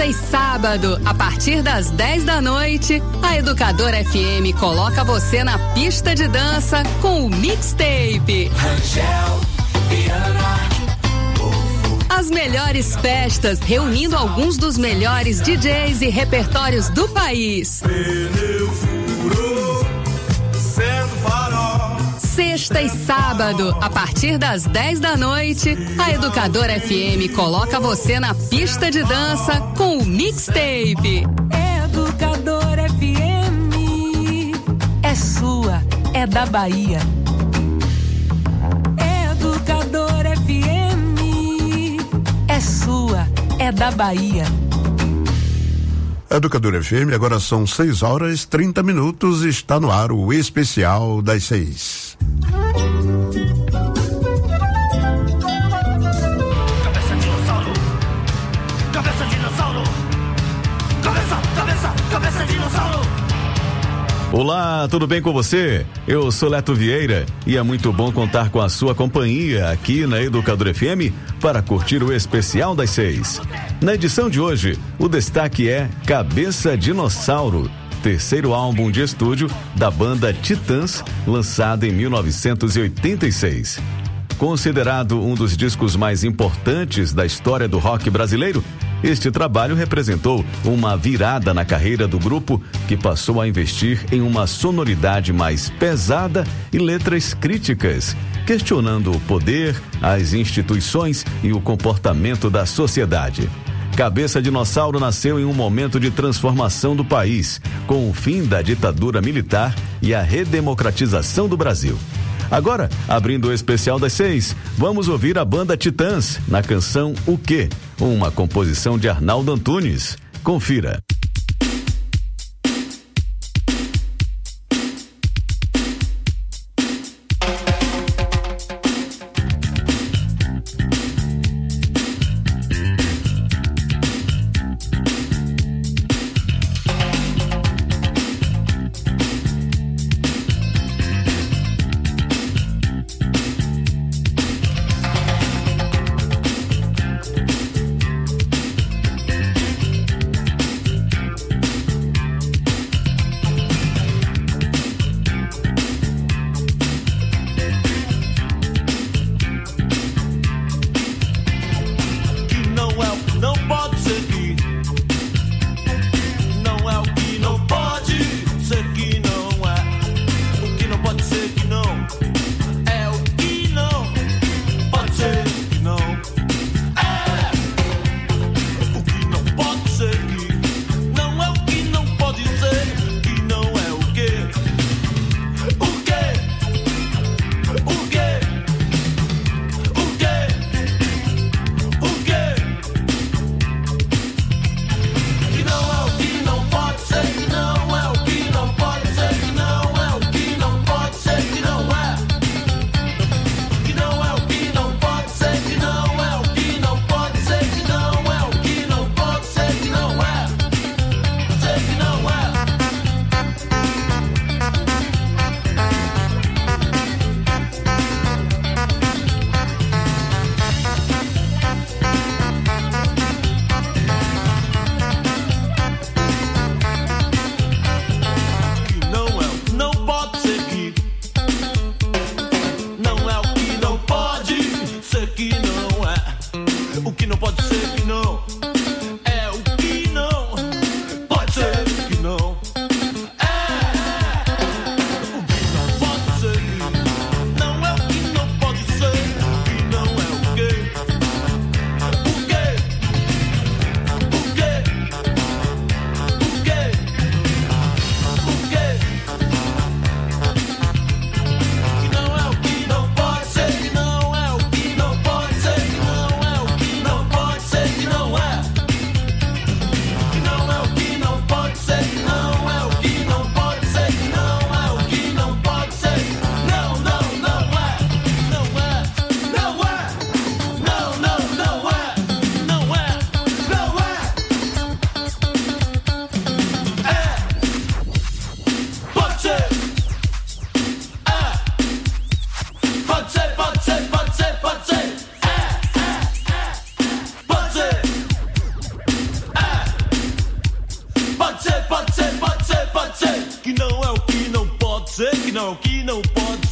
Sexta e sábado, a partir das 10 da noite, a Educadora FM coloca você na pista de dança com o Mixtape. Rangel, Viana, as melhores festas, reunindo alguns dos melhores DJs e repertórios do país. pneu furou, sendo farol. Sexta e sábado, a partir das 10 da noite, a Educadora FM coloca você na pista de dança com o Mixtape. Educadora FM é sua, é da Bahia. Educadora FM é sua, é da Bahia. Educadora FM, agora são 6h30, está no ar o especial das 6. Cabeça dinossauro, cabeça dinossauro, cabeça dinossauro. Olá, tudo bem com você? Eu sou Leto Vieira e é muito bom contar com a sua companhia aqui na Educadora FM para curtir o especial das 6. Na edição de hoje, o destaque é Cabeça Dinossauro, terceiro álbum de estúdio da banda Titãs, lançado em 1986. Considerado um dos discos mais importantes da história do rock brasileiro, este trabalho representou uma virada na carreira do grupo, que passou a investir em uma sonoridade mais pesada e letras críticas, questionando o poder, as instituições e o comportamento da sociedade. Cabeça Dinossauro nasceu em um momento de transformação do país, com o fim da ditadura militar e a redemocratização do Brasil. Agora, abrindo o especial das 6, vamos ouvir a banda Titãs na canção O Quê? Uma composição de Arnaldo Antunes. Confira.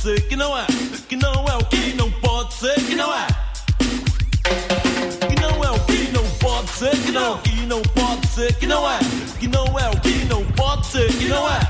ser, que não é o que não pode ser, que não é. Que não é o que não pode ser, que não pode ser, que não é. Que não é o que não pode ser, que não é.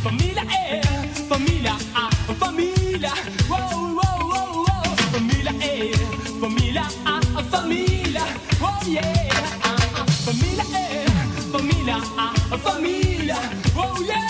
família é família, família. Uou, uou, uou, uou. Família é família, família. Oh yeah. Família é família, família. Oh yeah.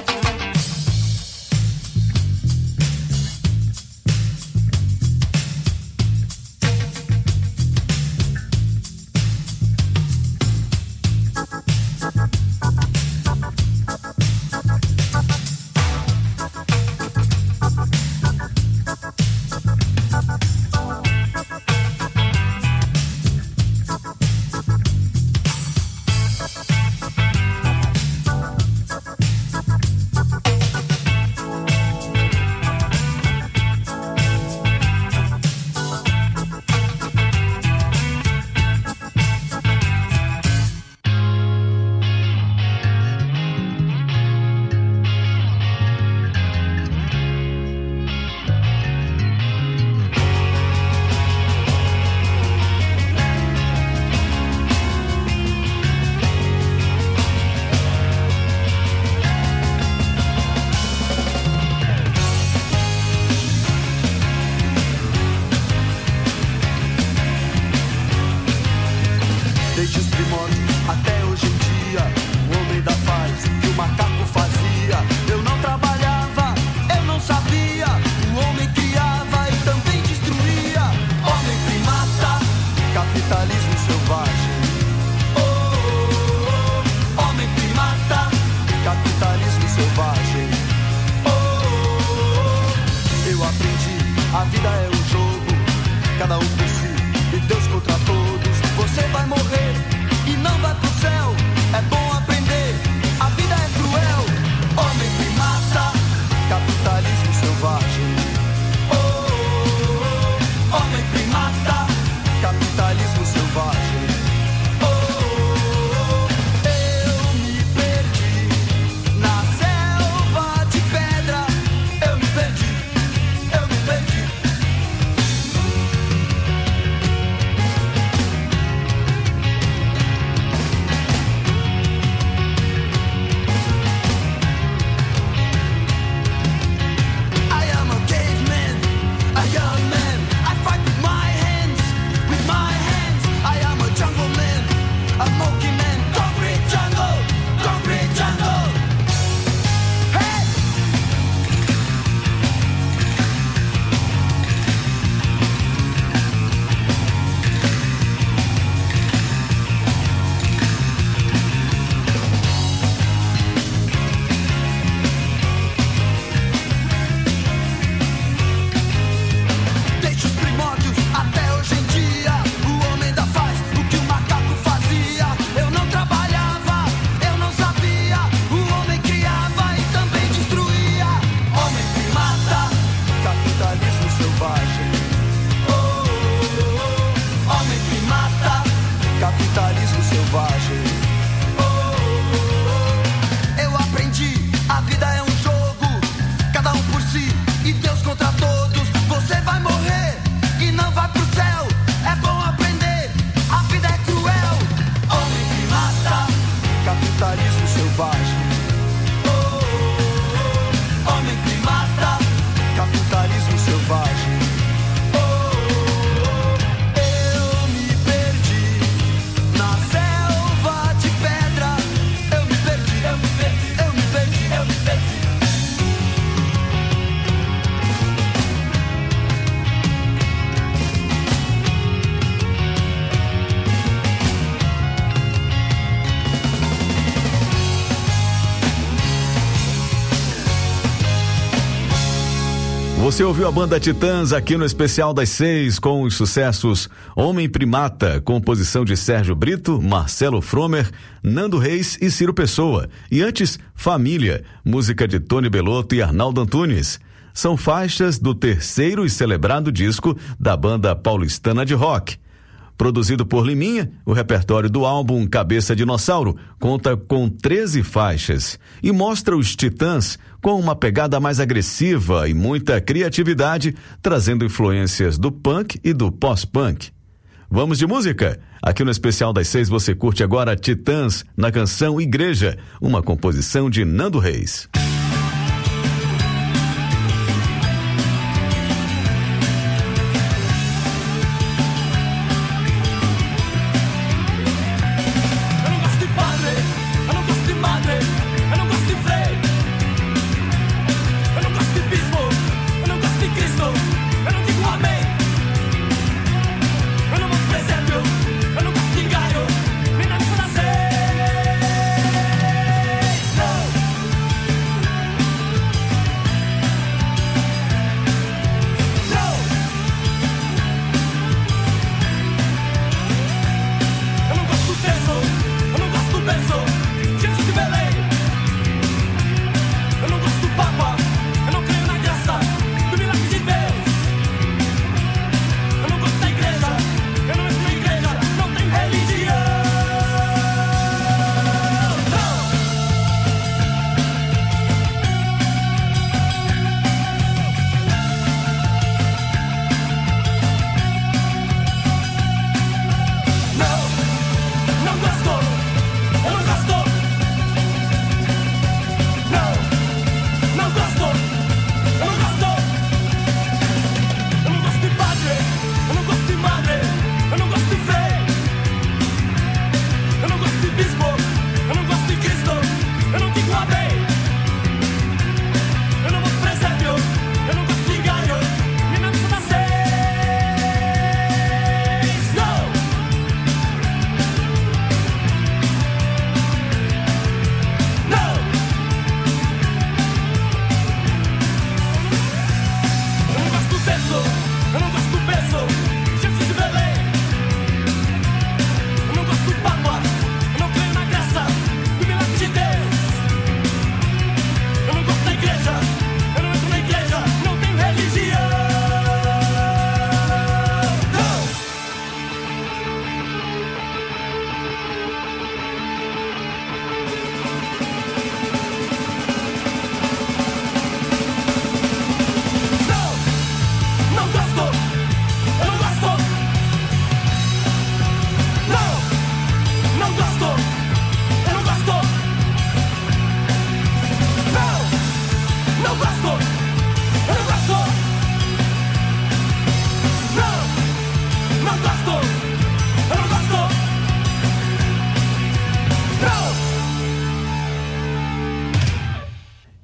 Você ouviu a banda Titãs aqui no Especial das 6 com os sucessos Homem Primata, composição de Sérgio Brito, Marcelo Fromer, Nando Reis e Ciro Pessoa. E antes, Família, música de Tony Bellotto e Arnaldo Antunes. São faixas do terceiro e celebrado disco da banda paulistana de rock. Produzido por Liminha, o repertório do álbum Cabeça Dinossauro conta com 13 faixas e mostra os Titãs com uma pegada mais agressiva e muita criatividade, trazendo influências do punk e do pós-punk. Vamos de música? Aqui no Especial das 6 você curte agora Titãs na canção Igreja, uma composição de Nando Reis.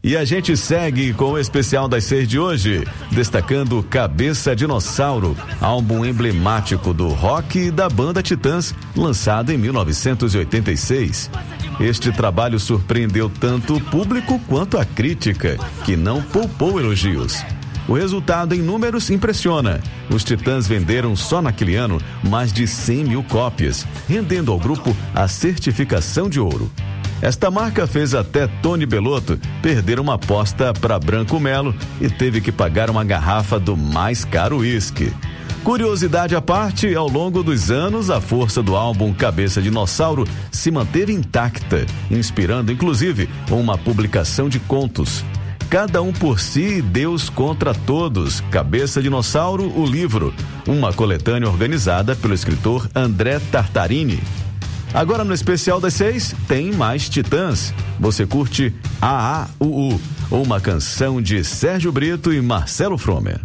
E a gente segue com o especial das 6 de hoje, destacando Cabeça Dinossauro, álbum emblemático do rock e da banda Titãs, lançado em 1986. Este trabalho surpreendeu tanto o público quanto a crítica, que não poupou elogios. O resultado em números impressiona. Os Titãs venderam só naquele ano mais de 100 mil cópias, rendendo ao grupo a certificação de ouro. Esta marca fez até Tony Bellotto perder uma aposta para Branco Melo e teve que pagar uma garrafa do mais caro uísque. Curiosidade à parte, ao longo dos anos, a força do álbum Cabeça Dinossauro se manteve intacta, inspirando inclusive uma publicação de contos. Cada um por si, Deus contra todos. Cabeça Dinossauro, o livro. Uma coletânea organizada pelo escritor André Tartarini. Agora no especial das 6 tem mais Titãs. Você curte AAUU, uma canção de Sérgio Brito e Marcelo Fromer.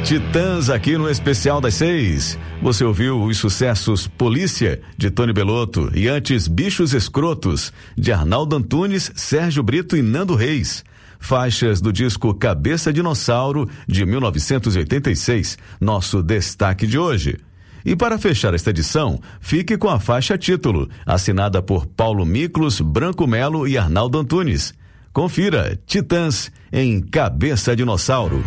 Titãs aqui no Especial das 6. Você ouviu os sucessos Polícia, de Tony Bellotto, e antes Bichos Escrotos, de Arnaldo Antunes, Sérgio Brito e Nando Reis. Faixas do disco Cabeça Dinossauro, de 1986, nosso destaque de hoje. E para fechar esta edição, fique com a faixa título, assinada por Paulo Miklos, Branco Melo e Arnaldo Antunes. Confira Titãs em Cabeça Dinossauro.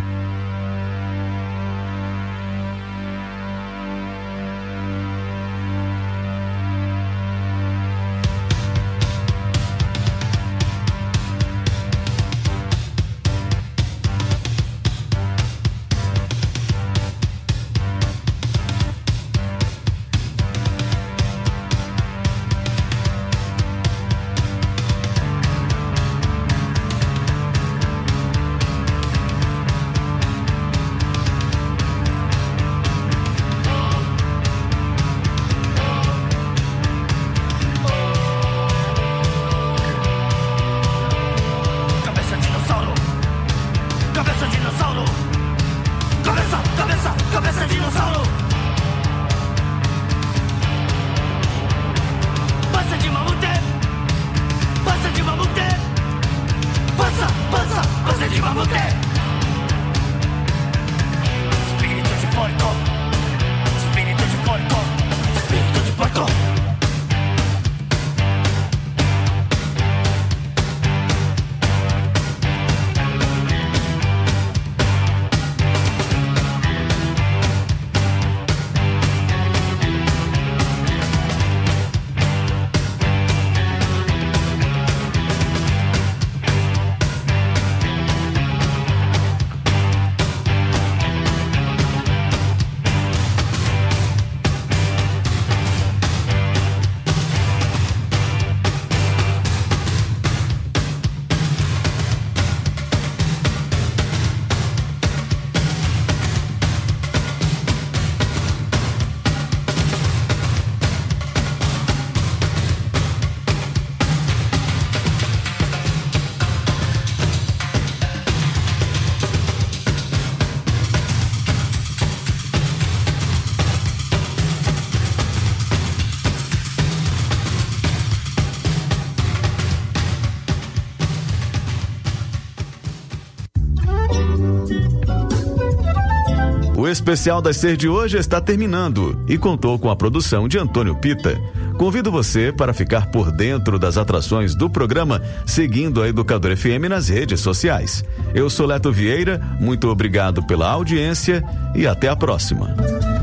O Especial das 6 de hoje está terminando e contou com a produção de Antônio Pita. Convido você para ficar por dentro das atrações do programa, seguindo a Educadora FM nas redes sociais. Eu sou Leto Vieira, muito obrigado pela audiência e até a próxima.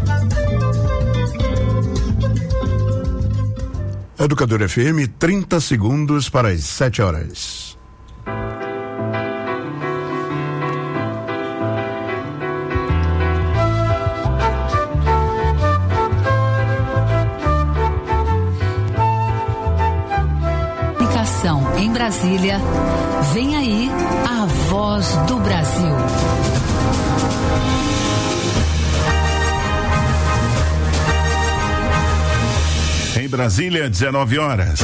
Educadora FM, 30 segundos para as 7 horas. Em Brasília, vem aí a Voz do Brasil. Em Brasília, 19 horas.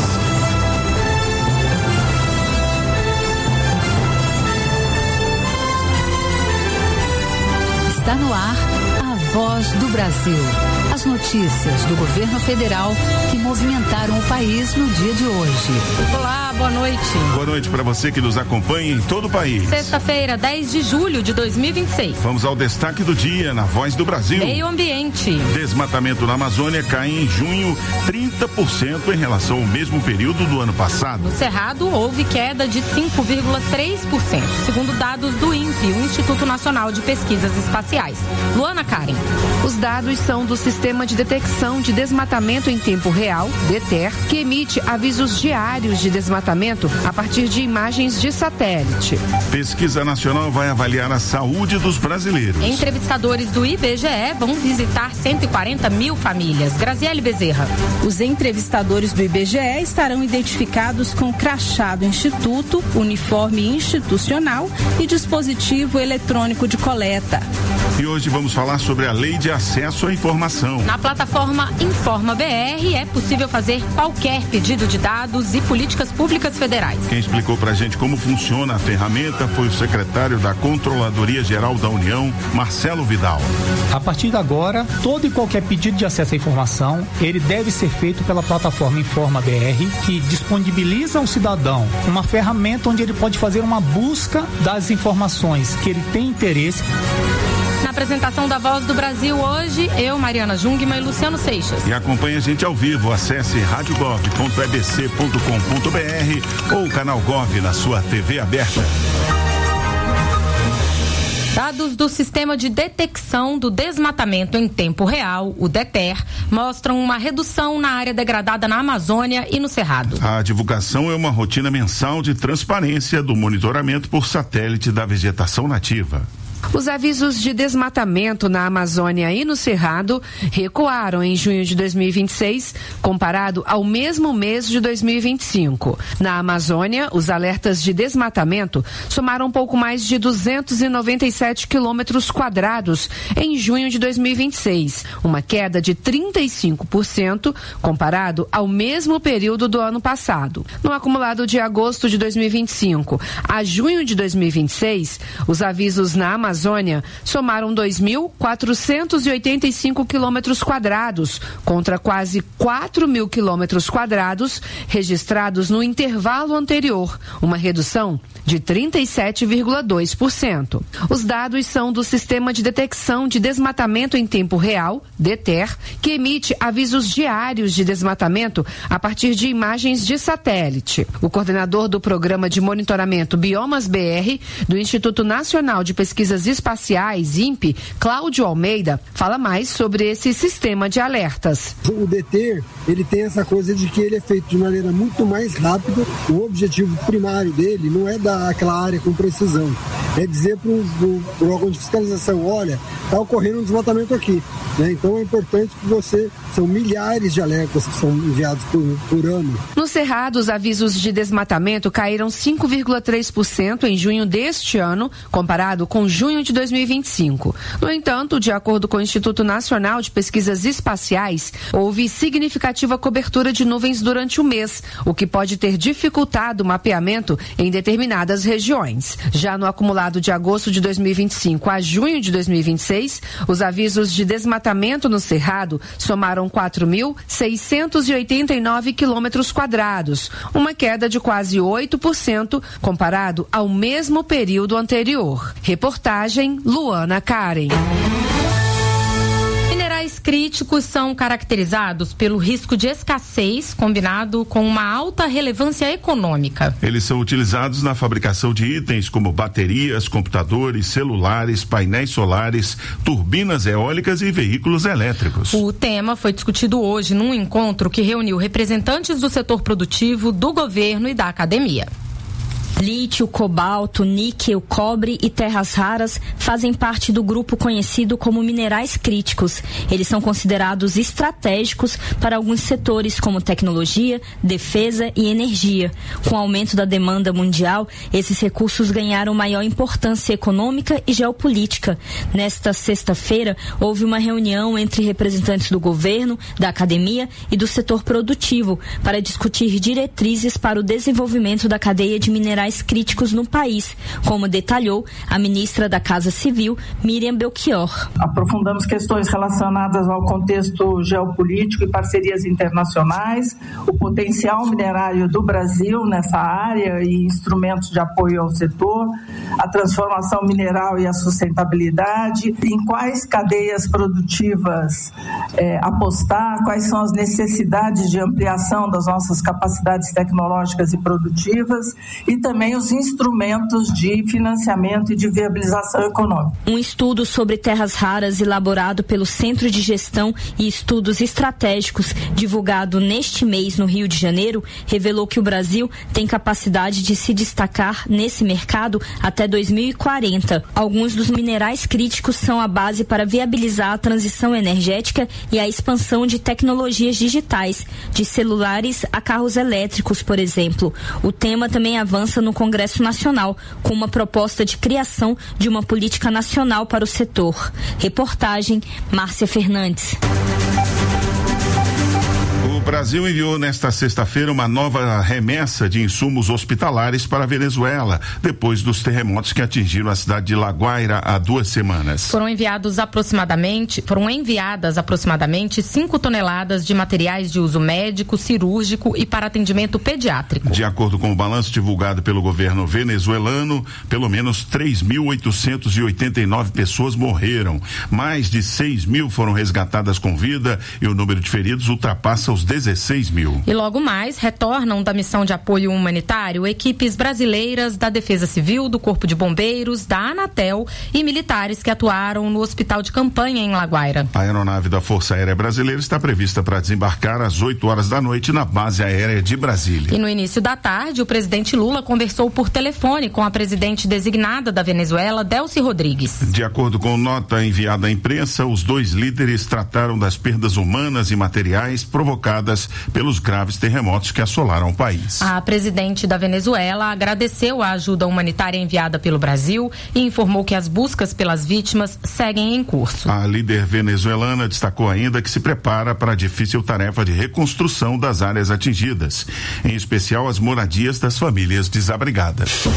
Está no ar a Voz do Brasil. As notícias do governo federal que movimentaram o país no dia de hoje. Olá, boa noite. Boa noite para você que nos acompanha em todo o país. Sexta-feira, 10 de julho de 2026. Vamos ao destaque do dia na Voz do Brasil. Meio ambiente. Desmatamento na Amazônia cai em junho 30% em relação ao mesmo período do ano passado. No Cerrado, houve queda de 5,3%, segundo dados do INPE, o Instituto Nacional de Pesquisas Espaciais. Luana Karen. Os dados são do Sistema de Detecção de Desmatamento em Tempo Real, DETER, que emite avisos diários de desmatamento a partir de imagens de satélite. Pesquisa Nacional vai avaliar a saúde dos brasileiros. Entrevistadores do IBGE vão visitar 140 mil famílias. Graziele Bezerra. Os entrevistadores do IBGE estarão identificados com crachá do Instituto, uniforme institucional e dispositivo eletrônico de coleta. E hoje vamos falar sobre a Lei de Acesso à Informação. Na plataforma Informa BR é possível fazer qualquer pedido de dados e políticas públicas federais. Quem explicou pra gente como funciona a ferramenta foi o secretário da Controladoria Geral da União, Marcelo Vidal. A partir de agora, todo e qualquer pedido de acesso à informação, ele deve ser feito pela plataforma Informa BR, que disponibiliza ao cidadão uma ferramenta onde ele pode fazer uma busca das informações que ele tem interesse. Na apresentação da Voz do Brasil hoje, eu, Mariana Jungmann e Luciano Seixas. E acompanhe a gente ao vivo, acesse radiogov.ebc.com.br ou o canal Gov na sua TV aberta. Dados do Sistema de Detecção do Desmatamento em Tempo Real, o DETER, mostram uma redução na área degradada na Amazônia e no Cerrado. A divulgação é uma rotina mensal de transparência do monitoramento por satélite da vegetação nativa. Os avisos de desmatamento na Amazônia e no Cerrado recuaram em junho de 2026, comparado ao mesmo mês de 2025. Na Amazônia, os alertas de desmatamento somaram um pouco mais de 297 quilômetros quadrados em junho de 2026, uma queda de 35% comparado ao mesmo período do ano passado. No acumulado de agosto de 2025 a junho de 2026, os avisos na Amazônia somaram 2.485 quilômetros quadrados, contra quase 4.000 quilômetros quadrados registrados no intervalo anterior, uma redução de 37,2%. Os dados são do Sistema de Detecção de Desmatamento em Tempo Real, DETER, que emite avisos diários de desmatamento a partir de imagens de satélite. O coordenador do Programa de Monitoramento Biomas BR, do Instituto Nacional de Pesquisas Espaciais, INPE, Cláudio Almeida, fala mais sobre esse sistema de alertas. O DETER, ele tem essa coisa de que ele é feito de maneira muito mais rápida. O objetivo primário dele não é dar aquela área com precisão, é dizer para o órgão de fiscalização, olha, está ocorrendo um desmatamento aqui, né? Então é importante que são milhares de alertas que são enviados por ano. No Cerrado, os avisos de desmatamento caíram 5,3% em junho deste ano, comparado com junho de 2025. No entanto, de acordo com o Instituto Nacional de Pesquisas Espaciais, houve significativa cobertura de nuvens durante o mês, o que pode ter dificultado o mapeamento em determinadas regiões. Já no acumulado de agosto de 2025 a junho de 2026, os avisos de desmatamento no Cerrado somaram 4.689 quilômetros quadrados, uma queda de quase 8% comparado ao mesmo período anterior. Reportagem Luana Karen. Minerais críticos são caracterizados pelo risco de escassez combinado com uma alta relevância econômica. Eles são utilizados na fabricação de itens como baterias, computadores, celulares, painéis solares, turbinas eólicas e veículos elétricos. O tema foi discutido hoje num encontro que reuniu representantes do setor produtivo, do governo e da academia. Lítio, cobalto, níquel, cobre e terras raras fazem parte do grupo conhecido como minerais críticos. Eles são considerados estratégicos para alguns setores como tecnologia, defesa e energia. Com o aumento da demanda mundial, esses recursos ganharam maior importância econômica e geopolítica. Nesta sexta-feira, houve uma reunião entre representantes do governo, da academia e do setor produtivo para discutir diretrizes para o desenvolvimento da cadeia de minerais críticos no país, como detalhou a ministra da Casa Civil, Miriam Belchior. Aprofundamos questões relacionadas ao contexto geopolítico e parcerias internacionais, o potencial minerário do Brasil nessa área e instrumentos de apoio ao setor, a transformação mineral e a sustentabilidade, em quais cadeias produtivas apostar, quais são as necessidades de ampliação das nossas capacidades tecnológicas e produtivas e também os instrumentos de financiamento e de viabilização econômica. Um estudo sobre terras raras elaborado pelo Centro de Gestão e Estudos Estratégicos, divulgado neste mês no Rio de Janeiro, revelou que o Brasil tem capacidade de se destacar nesse mercado até 2040. Alguns dos minerais críticos são a base para viabilizar a transição energética e a expansão de tecnologias digitais, de celulares a carros elétricos, por exemplo. O tema também avança no Congresso Nacional com uma proposta de criação de uma política nacional para o setor. Reportagem Márcia Fernandes. O Brasil enviou nesta sexta-feira uma nova remessa de insumos hospitalares para a Venezuela, depois dos terremotos que atingiram a cidade de La Guaira há 2 semanas. Foram enviadas aproximadamente 5 toneladas de materiais de uso médico, cirúrgico e para atendimento pediátrico. De acordo com o balanço divulgado pelo governo venezuelano, pelo menos 3.889 pessoas morreram. Mais de 6.000 foram resgatadas com vida e o número de feridos ultrapassa os 16 mil. E logo mais retornam da missão de apoio humanitário equipes brasileiras da Defesa Civil, do Corpo de Bombeiros, da Anatel e militares que atuaram no hospital de campanha em La Guaira. A aeronave da Força Aérea Brasileira está prevista para desembarcar às 8 horas da noite na base aérea de Brasília. E no início da tarde, o presidente Lula conversou por telefone com a presidente designada da Venezuela, Delcy Rodrigues. De acordo com nota enviada à imprensa, os 2 líderes trataram das perdas humanas e materiais provocadas pelos graves terremotos que assolaram o país. A presidente da Venezuela agradeceu a ajuda humanitária enviada pelo Brasil e informou que as buscas pelas vítimas seguem em curso. A líder venezuelana destacou ainda que se prepara para a difícil tarefa de reconstrução das áreas atingidas, em especial as moradias das famílias desabrigadas.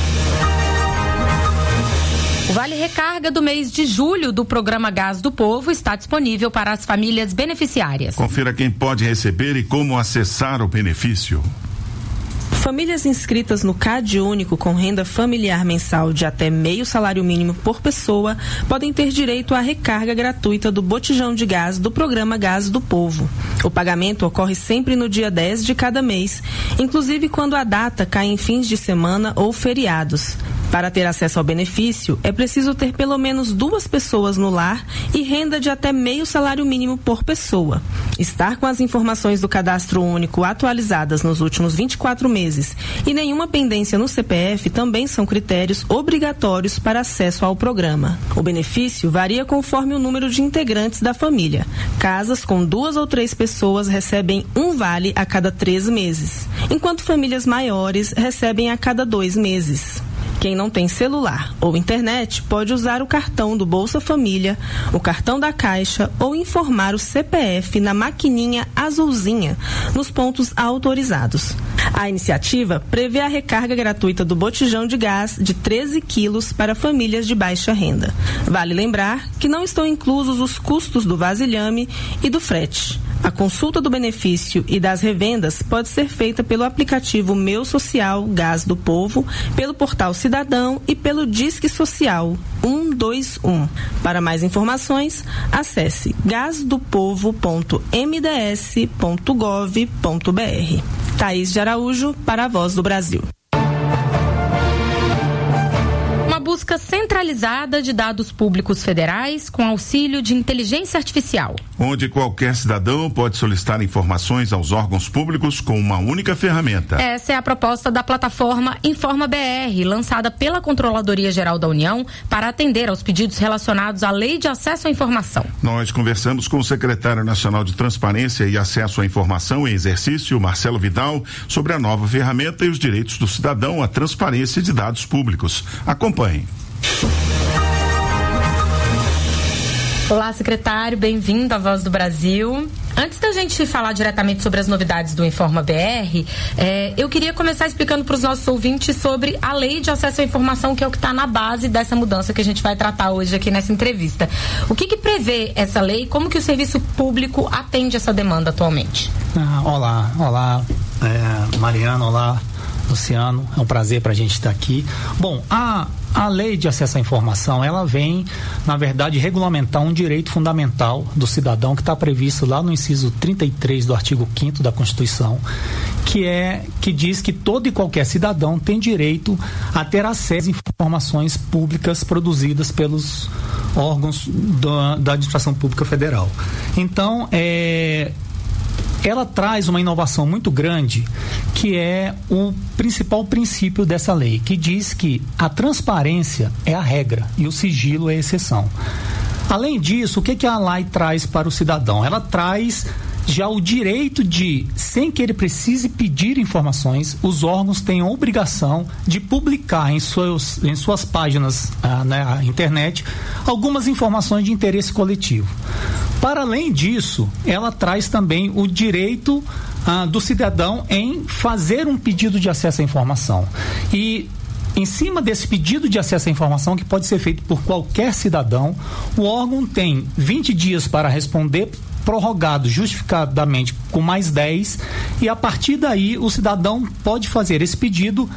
O Vale Recarga do mês de julho do programa Gás do Povo está disponível para as famílias beneficiárias. Confira quem pode receber e como acessar o benefício. Famílias inscritas no CAD único com renda familiar mensal de até meio salário mínimo por pessoa podem ter direito à recarga gratuita do botijão de gás do programa Gás do Povo. O pagamento ocorre sempre no dia 10 de cada mês, inclusive quando a data cai em fins de semana ou feriados. Para ter acesso ao benefício, é preciso ter pelo menos 2 pessoas no lar e renda de até meio salário mínimo por pessoa. Estar com as informações do cadastro único atualizadas nos últimos 24 meses e nenhuma pendência no CPF também são critérios obrigatórios para acesso ao programa. O benefício varia conforme o número de integrantes da família. Casas com 2 ou 3 pessoas recebem um vale a cada 3 meses, enquanto famílias maiores recebem a cada 2 meses. Quem não tem celular ou internet pode usar o cartão do Bolsa Família, o cartão da Caixa ou informar o CPF na maquininha azulzinha nos pontos autorizados. A iniciativa prevê a recarga gratuita do botijão de gás de 13 quilos para famílias de baixa renda. Vale lembrar que não estão inclusos os custos do vasilhame e do frete. A consulta do benefício e das revendas pode ser feita pelo aplicativo Meu Social Gás do Povo, pelo Portal Cidadão e pelo Disque Social 121. Para mais informações, acesse gasdopovo.mds.gov.br. Thaís de Araújo, para a Voz do Brasil. Busca centralizada de dados públicos federais com auxílio de inteligência artificial. Onde qualquer cidadão pode solicitar informações aos órgãos públicos com uma única ferramenta. Essa é a proposta da plataforma Informa BR, lançada pela Controladoria Geral da União para atender aos pedidos relacionados à Lei de Acesso à Informação. Nós conversamos com o secretário nacional de Transparência e Acesso à Informação em Exercício, Marcelo Vidal, sobre a nova ferramenta e os direitos do cidadão à transparência de dados públicos. Acompanhe. Olá, secretário, bem-vindo à Voz do Brasil. Antes da gente falar diretamente sobre as novidades do Informa BR, eu queria começar explicando para os nossos ouvintes sobre a Lei de Acesso à Informação, que é o que está na base dessa mudança que a gente vai tratar hoje aqui nessa entrevista. O que prevê essa lei e como que o serviço público atende essa demanda atualmente? Olá, Mariana, olá, Luciano, é um prazer para a gente estar aqui. Bom, a Lei de Acesso à Informação, ela vem, na verdade, regulamentar um direito fundamental do cidadão que está previsto lá no inciso 33 do artigo 5º da Constituição, que diz que todo e qualquer cidadão tem direito a ter acesso às informações públicas produzidas pelos órgãos da administração pública federal. Então, ela traz uma inovação muito grande, que é o principal princípio dessa lei, que diz que a transparência é a regra e o sigilo é a exceção. Além disso, o que a lei traz para o cidadão? Ela traz Já o direito de, sem que ele precise pedir informações, os órgãos têm a obrigação de publicar em suas páginas na internet algumas informações de interesse coletivo. Para além disso, ela traz também o direito do cidadão em fazer um pedido de acesso à informação. E em cima desse pedido de acesso à informação, que pode ser feito por qualquer cidadão, o órgão tem 20 dias para responder, prorrogado justificadamente com mais 10, e a partir daí o cidadão pode fazer esse pedido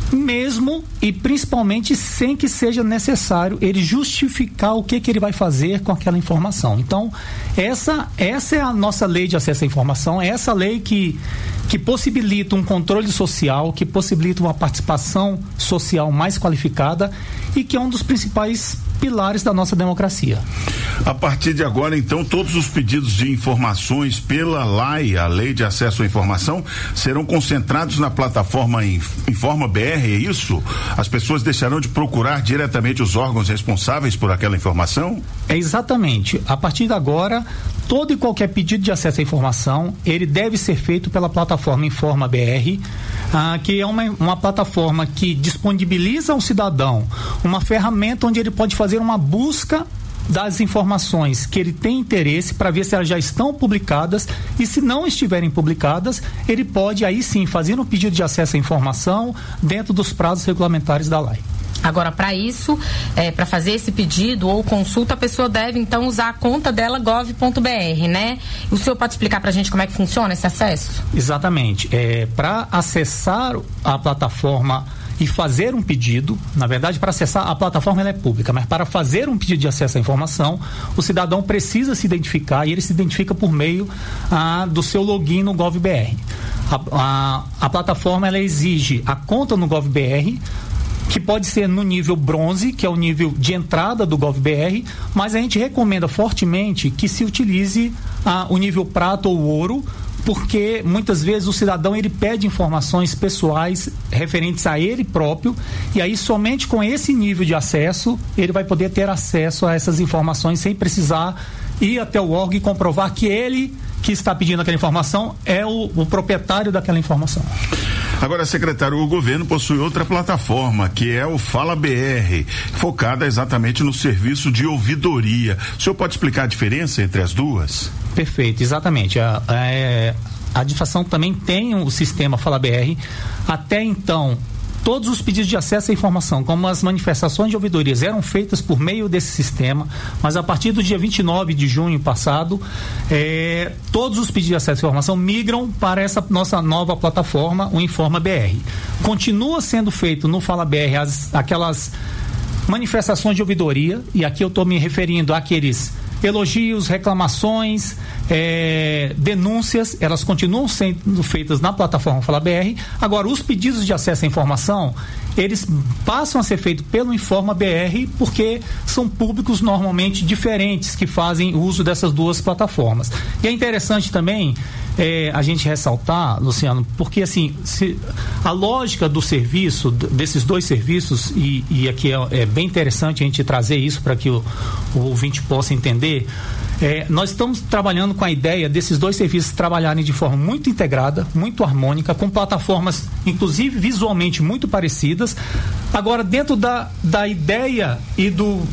mesmo e principalmente sem que seja necessário ele justificar o que ele vai fazer com aquela informação. Então, essa é a nossa lei de acesso à informação, é essa lei que possibilita um controle social, que possibilita uma participação social mais qualificada e que é um dos principais pilares da nossa democracia. A partir de agora, então, todos os pedidos de informações pela LAI, a Lei de Acesso à Informação, serão concentrados na plataforma Informa BR, é isso? As pessoas deixarão de procurar diretamente os órgãos responsáveis por aquela informação? É exatamente. A partir de agora, todo e qualquer pedido de acesso à informação, ele deve ser feito pela plataforma Informa BR, que é uma plataforma que disponibiliza ao cidadão uma ferramenta onde ele pode fazer uma busca das informações que ele tem interesse para ver se elas já estão publicadas, e se não estiverem publicadas, ele pode aí sim fazer um pedido de acesso à informação dentro dos prazos regulamentares da LAI. Agora, para isso, para fazer esse pedido ou consulta, a pessoa deve então usar a conta dela gov.br, né? O senhor pode explicar para a gente como é que funciona esse acesso? Exatamente. Para acessar a plataforma e fazer um pedido, na verdade, para acessar a plataforma, ela é pública, mas para fazer um pedido de acesso à informação, o cidadão precisa se identificar, e ele se identifica por meio do seu login no GovBR. A plataforma, ela exige a conta no GovBR, que pode ser no nível bronze, que é o nível de entrada do GovBR, mas a gente recomenda fortemente que se utilize o nível prata ou ouro, porque muitas vezes o cidadão ele pede informações pessoais referentes a ele próprio, e aí somente com esse nível de acesso ele vai poder ter acesso a essas informações sem precisar ir até o órgão e comprovar que ele que está pedindo aquela informação é o proprietário daquela informação. Agora, secretário, o governo possui outra plataforma, que é o Fala BR, focada exatamente no serviço de ouvidoria. O senhor pode explicar a diferença entre as duas? Perfeito, exatamente. A administração também tem o sistema Fala BR. Até então, todos os pedidos de acesso à informação, como as manifestações de ouvidorias, eram feitas por meio desse sistema, mas a partir do dia 29 de junho passado, todos os pedidos de acesso à informação migram para essa nossa nova plataforma, o Informa BR. Continua sendo feito no Fala BR aquelas manifestações de ouvidoria, e aqui eu estou me referindo àqueles elogios, reclamações, denúncias, elas continuam sendo feitas na plataforma Fala BR. Agora, os pedidos de acesso à informação, eles passam a ser feitos pelo Informa BR, porque são públicos normalmente diferentes que fazem uso dessas duas plataformas. E é interessante também a gente ressaltar, Luciano, porque assim, a lógica do serviço, desses dois serviços, e aqui é bem interessante a gente trazer isso para que o ouvinte possa entender. Nós estamos trabalhando com a ideia desses dois serviços trabalharem de forma muito integrada, muito harmônica, com plataformas, inclusive visualmente muito parecidas. Agora, dentro da ideia e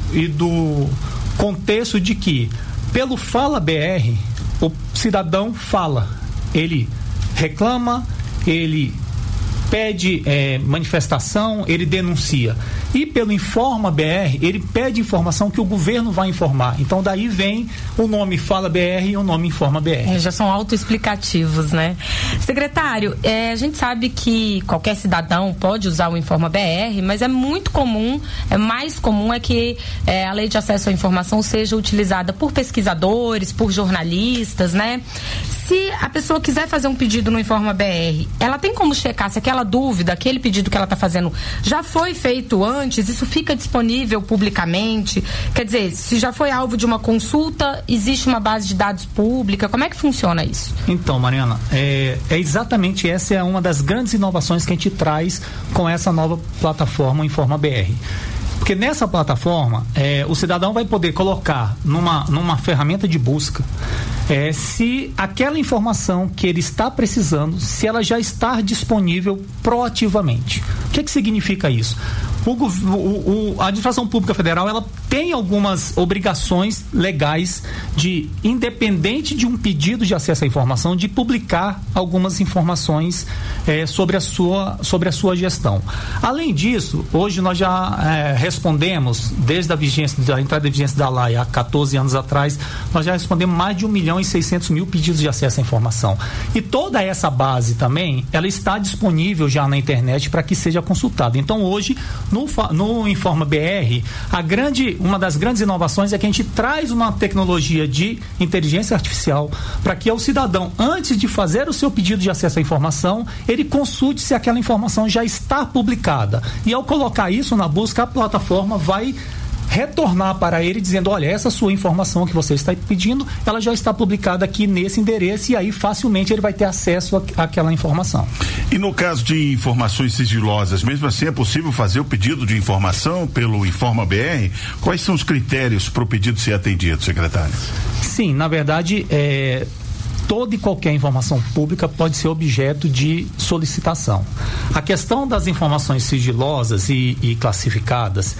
do contexto de que, pelo Fala BR, o cidadão fala, ele reclama, ele pede manifestação, ele denuncia. E pelo Informa BR, ele pede informação que o governo vai informar. Então daí vem o nome Fala BR e o nome Informa BR. Já são autoexplicativos, né? Secretário, a gente sabe que qualquer cidadão pode usar o Informa BR, mas é muito comum, mais comum que a lei de acesso à informação seja utilizada por pesquisadores, por jornalistas, né? Se a pessoa quiser fazer um pedido no Informa BR, ela tem como checar se aquela dúvida, aquele pedido que ela está fazendo já foi feito antes, isso fica disponível publicamente? Quer dizer, se já foi alvo de uma consulta, existe uma base de dados pública? Como é que funciona isso? Então, Mariana, exatamente essa é uma das grandes inovações que a gente traz com essa nova plataforma Informa BR. Porque nessa plataforma, o cidadão vai poder colocar numa ferramenta de busca se aquela informação que ele está precisando, se ela já está disponível proativamente. O que significa isso? A administração pública federal, ela tem algumas obrigações legais de, independente de um pedido de acesso à informação, de publicar algumas informações sobre a sua gestão. Além disso, hoje nós já respondemos, desde a entrada de vigência da lei há 14 anos atrás, nós já respondemos mais de 1.600.000 pedidos de acesso à informação. E toda essa base também, ela está disponível já na internet para que seja consultada. Então, hoje, no Informa BR, uma das grandes inovações é que a gente traz uma tecnologia de inteligência artificial para que o cidadão, antes de fazer o seu pedido de acesso à informação, ele consulte se aquela informação já está publicada. E ao colocar isso na busca, a plataforma vai retornar para ele dizendo, olha, essa sua informação que você está pedindo, ela já está publicada aqui nesse endereço, e aí facilmente ele vai ter acesso àquela informação. E no caso de informações sigilosas, mesmo assim é possível fazer o pedido de informação pelo Informa BR? Quais são os critérios para o pedido ser atendido, secretário? Sim, na verdade, toda e qualquer informação pública pode ser objeto de solicitação. A questão das informações sigilosas e classificadas,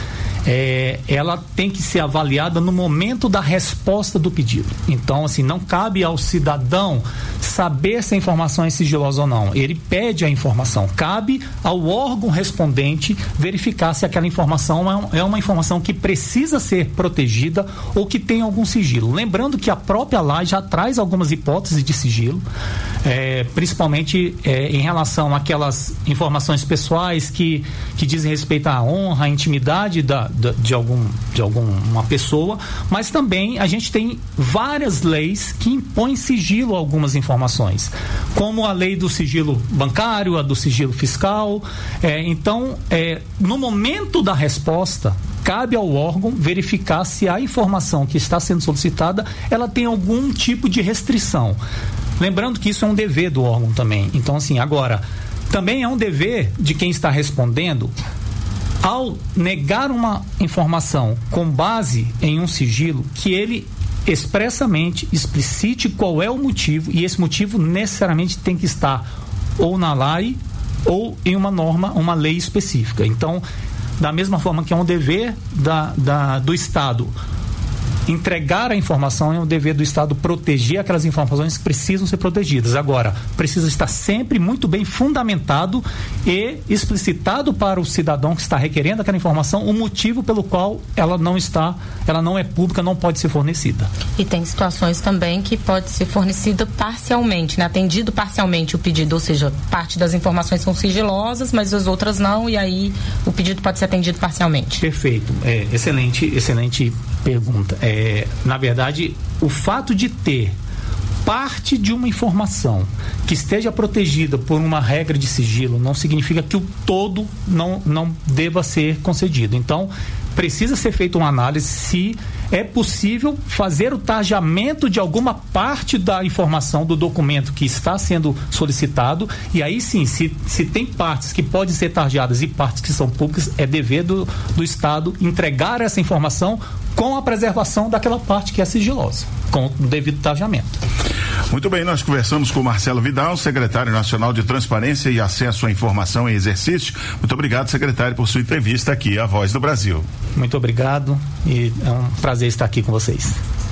ela tem que ser avaliada no momento da resposta do pedido. Então, assim, não cabe ao cidadão saber se a informação é sigilosa ou não. Ele pede a informação. Cabe ao órgão respondente verificar se aquela informação é uma informação que precisa ser protegida ou que tem algum sigilo. Lembrando que a própria lei já traz algumas hipóteses de sigilo, principalmente em relação àquelas informações pessoais que dizem respeito à honra, à intimidade de alguma pessoa, mas também a gente tem várias leis que impõem sigilo a algumas informações, como a lei do sigilo bancário, a do sigilo fiscal. Então, no momento da resposta, cabe ao órgão verificar se a informação que está sendo solicitada, ela tem algum tipo de restrição. Lembrando que isso é um dever do órgão também. Então, assim, agora, também é um dever de quem está respondendo, ao negar uma informação com base em um sigilo, que ele expressamente explicite qual é o motivo, e esse motivo necessariamente tem que estar ou na lei ou em uma lei específica. Então, da mesma forma que é um dever do Estado entregar a informação, é um dever do Estado proteger aquelas informações que precisam ser protegidas. Agora, precisa estar sempre muito bem fundamentado e explicitado para o cidadão que está requerendo aquela informação o motivo pelo qual ela não é pública, não pode ser fornecida. E tem situações também que pode ser fornecida parcialmente, né? Atendido parcialmente o pedido, ou seja, parte das informações são sigilosas, mas as outras não, e aí o pedido pode ser atendido parcialmente. Perfeito, excelente pergunta. Na verdade, o fato de ter parte de uma informação que esteja protegida por uma regra de sigilo não significa que o todo não deva ser concedido. Então, precisa ser feita uma análise se é possível fazer o tarjamento de alguma parte da informação do documento que está sendo solicitado, e aí sim, se tem partes que podem ser tarjadas e partes que são públicas, é dever do Estado entregar essa informação com a preservação daquela parte que é sigilosa, com o devido tarjamento. Muito bem, nós conversamos com Marcelo Vidal, secretário nacional de Transparência e Acesso à Informação em Exercício. Muito obrigado, secretário, por sua entrevista aqui à Voz do Brasil. Muito obrigado e é um prazer estar aqui com vocês.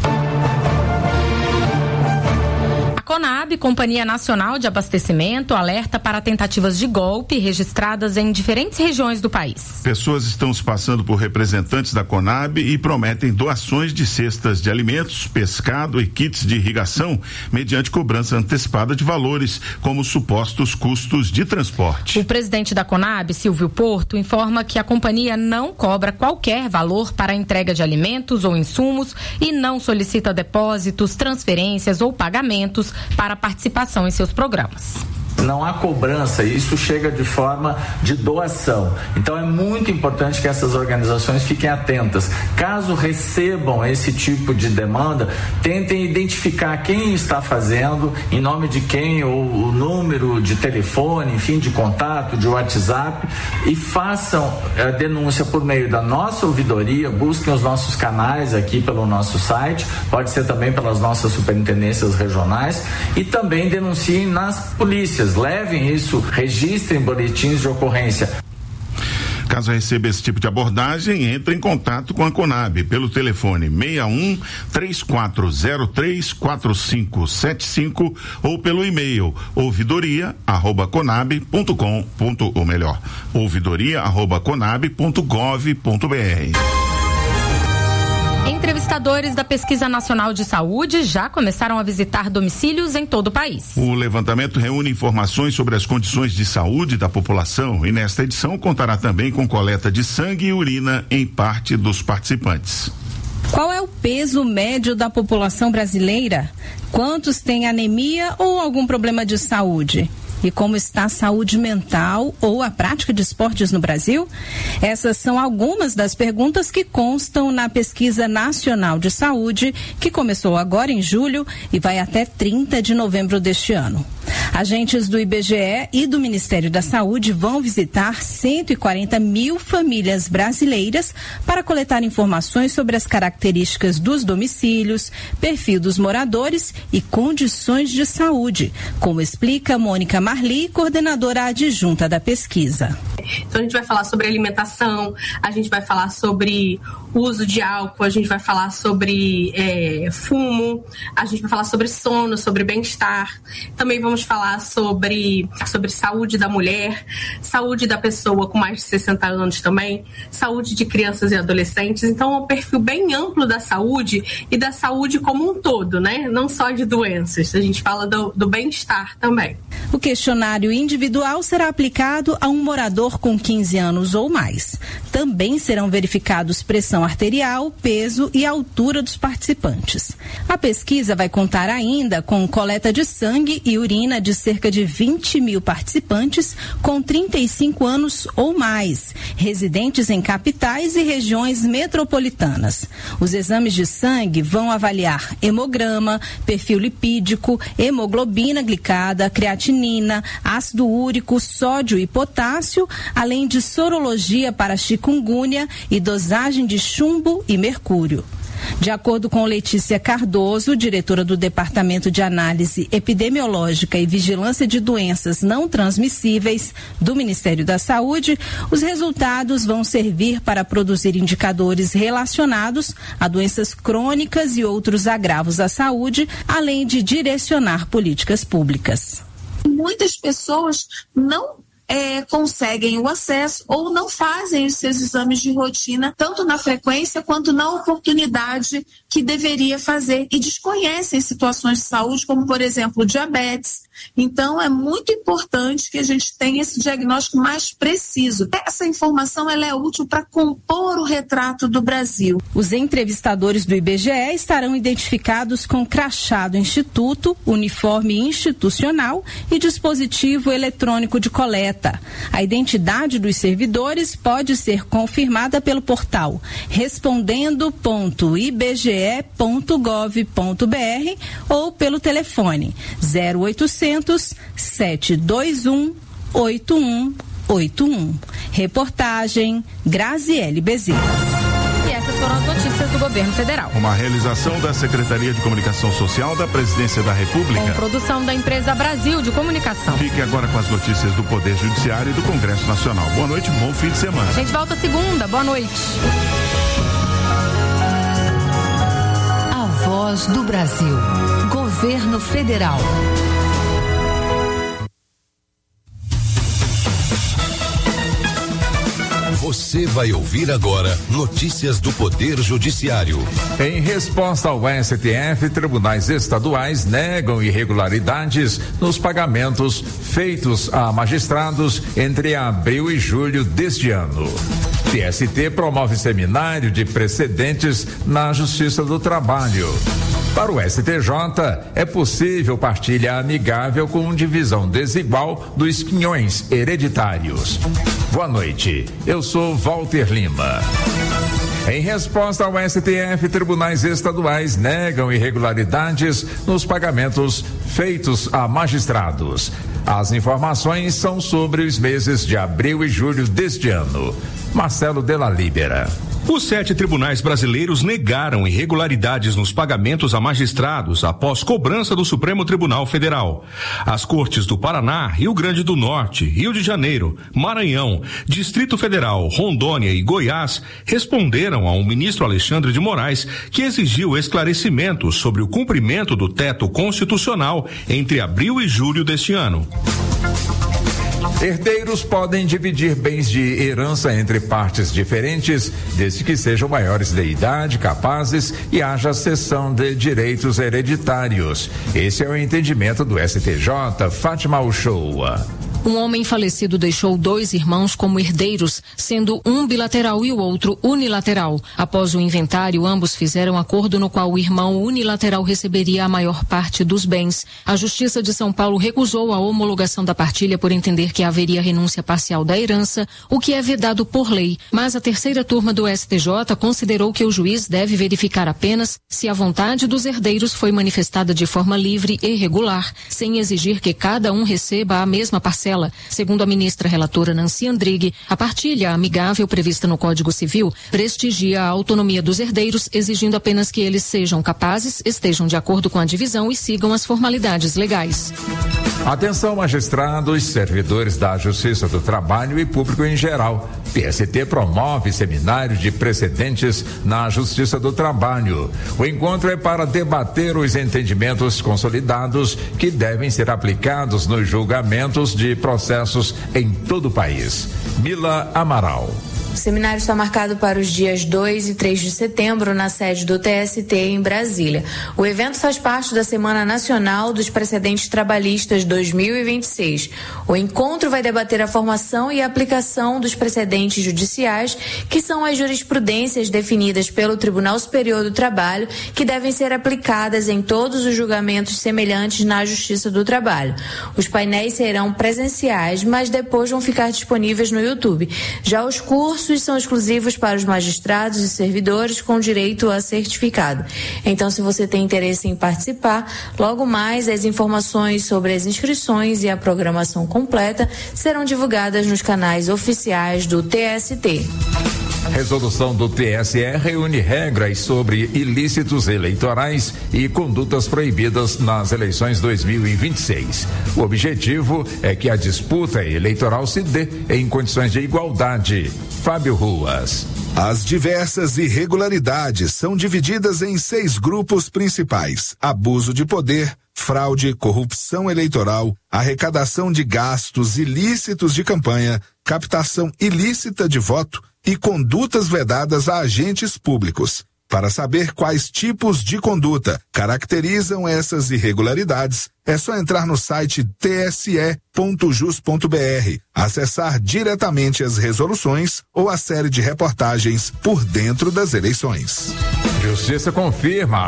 Conab, Companhia Nacional de Abastecimento, alerta para tentativas de golpe registradas em diferentes regiões do país. Pessoas estão se passando por representantes da Conab e prometem doações de cestas de alimentos, pescado e kits de irrigação mediante cobrança antecipada de valores, como supostos custos de transporte. O presidente da Conab, Silvio Porto, informa que a companhia não cobra qualquer valor para a entrega de alimentos ou insumos e não solicita depósitos, transferências ou pagamentos para participação em seus programas. Não há cobrança, isso chega de forma de doação. Então é muito importante que essas organizações fiquem atentas. Caso recebam esse tipo de demanda, tentem identificar quem está fazendo, em nome de quem, ou o número de telefone, enfim, de contato, de WhatsApp, e façam a denúncia por meio da nossa ouvidoria. Busquem os nossos canais aqui pelo nosso site, pode ser também pelas nossas superintendências regionais, e também denunciem nas polícias. Levem isso, registrem boletins de ocorrência. Caso receba esse tipo de abordagem, entre em contato com a Conab pelo telefone 61 3403-4575 ou pelo e-mail ouvidoria@conab.gov.br. Entrevistadores da Pesquisa Nacional de Saúde já começaram a visitar domicílios em todo o país. O levantamento reúne informações sobre as condições de saúde da população e nesta edição contará também com coleta de sangue e urina em parte dos participantes. Qual é o peso médio da população brasileira? Quantos têm anemia ou algum problema de saúde? E como está a saúde mental ou a prática de esportes no Brasil? Essas são algumas das perguntas que constam na Pesquisa Nacional de Saúde, que começou agora em julho e vai até 30 de novembro deste ano. Agentes do IBGE e do Ministério da Saúde vão visitar 140 mil famílias brasileiras para coletar informações sobre as características dos domicílios, perfil dos moradores e condições de saúde, como explica Mônica Marli, coordenadora adjunta da pesquisa. Então a gente vai falar sobre alimentação, a gente vai falar sobre uso de álcool, a gente vai falar sobre fumo, a gente vai falar sobre sono, sobre bem-estar. Também vamos falar sobre saúde da mulher, saúde da pessoa com mais de 60 anos também, saúde de crianças e adolescentes. Então é um perfil bem amplo da saúde e da saúde como um todo, né? Não só de doenças, a gente fala do bem-estar também. O questionário individual será aplicado a um morador com 15 anos ou mais. Também serão verificados pressão arterial, peso e altura dos participantes. A pesquisa vai contar ainda com coleta de sangue e urina de cerca de 20 mil participantes com 35 anos ou mais, residentes em capitais e regiões metropolitanas. Os exames de sangue vão avaliar hemograma, perfil lipídico, hemoglobina glicada, creatinina, ácido úrico, sódio e potássio, além de sorologia para chikungunya e dosagem de chumbo e mercúrio. De acordo com Letícia Cardoso, diretora do Departamento de Análise Epidemiológica e Vigilância de Doenças Não Transmissíveis do Ministério da Saúde, os resultados vão servir para produzir indicadores relacionados a doenças crônicas e outros agravos à saúde, além de direcionar políticas públicas. Muitas pessoas não conseguem o acesso ou não fazem os seus exames de rotina, tanto na frequência quanto na oportunidade que deveria fazer, e desconhecem situações de saúde, como, por exemplo, diabetes. Então, é muito importante que a gente tenha esse diagnóstico mais preciso. Essa informação ela é útil para compor o retrato do Brasil. Os entrevistadores do IBGE estarão identificados com crachá do Instituto, uniforme institucional e dispositivo eletrônico de coleta. A identidade dos servidores pode ser confirmada pelo portal respondendo.ibge.gov.br ou pelo telefone 0800 721 8181. Reportagem Graziele Bezerra. Essas foram as notícias do governo federal. Uma realização da Secretaria de Comunicação Social da Presidência da República. Com produção da empresa Brasil de Comunicação. Fique agora com as notícias do Poder Judiciário e do Congresso Nacional. Boa noite, bom fim de semana. A gente volta segunda. Boa noite. A Voz do Brasil. Governo Federal. Você vai ouvir agora notícias do Poder Judiciário. Em resposta ao STF, tribunais estaduais negam irregularidades nos pagamentos feitos a magistrados entre abril e julho deste ano. TST promove seminário de precedentes na Justiça do Trabalho. Para o STJ, é possível partilha amigável com divisão desigual dos quinhões hereditários. Boa noite, eu sou Walter Lima. Em resposta ao STF, tribunais estaduais negam irregularidades nos pagamentos feitos a magistrados. As informações são sobre os meses de abril e julho deste ano. Marcelo Della Libera. Os 7 tribunais brasileiros negaram irregularidades nos pagamentos a magistrados após cobrança do Supremo Tribunal Federal. As cortes do Paraná, Rio Grande do Norte, Rio de Janeiro, Maranhão, Distrito Federal, Rondônia e Goiás responderam ao ministro Alexandre de Moraes, que exigiu esclarecimentos sobre o cumprimento do teto constitucional entre abril e julho deste ano. Herdeiros podem dividir bens de herança entre partes diferentes, desde que sejam maiores de idade, capazes e haja cessão de direitos hereditários. Esse é o entendimento do STJ. Fátima Uchoa. Um homem falecido deixou 2 irmãos como herdeiros, sendo um bilateral e o outro unilateral. Após o inventário, ambos fizeram acordo no qual o irmão unilateral receberia a maior parte dos bens. A Justiça de São Paulo recusou a homologação da partilha por entender que haveria renúncia parcial da herança, o que é vedado por lei. Mas a terceira turma do STJ considerou que o juiz deve verificar apenas se a vontade dos herdeiros foi manifestada de forma livre e regular, sem exigir que cada um receba a mesma parcela. Segundo a ministra relatora Nancy Andrighi, a partilha amigável prevista no Código Civil prestigia a autonomia dos herdeiros, exigindo apenas que eles sejam capazes, estejam de acordo com a divisão e sigam as formalidades legais. Atenção, magistrados, servidores da Justiça do Trabalho e público em geral. TST promove seminário de precedentes na Justiça do Trabalho. O encontro é para debater os entendimentos consolidados que devem ser aplicados nos julgamentos de processos em todo o país. Mila Amaral. O seminário está marcado para os dias 2 e 3 de setembro na sede do TST em Brasília. O evento faz parte da Semana Nacional dos Precedentes Trabalhistas 2026. O encontro vai debater a formação e a aplicação dos precedentes judiciais, que são as jurisprudências definidas pelo Tribunal Superior do Trabalho, que devem ser aplicadas em todos os julgamentos semelhantes na Justiça do Trabalho. Os painéis serão presenciais, mas depois vão ficar disponíveis no YouTube. Já os cursos são exclusivos para os magistrados e servidores com direito a certificado. Então, se você tem interesse em participar, logo mais as informações sobre as inscrições e a programação completa serão divulgadas nos canais oficiais do TST. Resolução do TSE reúne regras sobre ilícitos eleitorais e condutas proibidas nas eleições 2026. O objetivo é que a disputa eleitoral se dê em condições de igualdade. Fábio Ruas. As diversas irregularidades são divididas em 6 grupos principais: abuso de poder, fraude, corrupção eleitoral, arrecadação de gastos ilícitos de campanha, captação ilícita de voto e condutas vedadas a agentes públicos. Para saber quais tipos de conduta caracterizam essas irregularidades, é só entrar no site tse.jus.br, acessar diretamente as resoluções ou a série de reportagens por dentro das eleições. Justiça confirma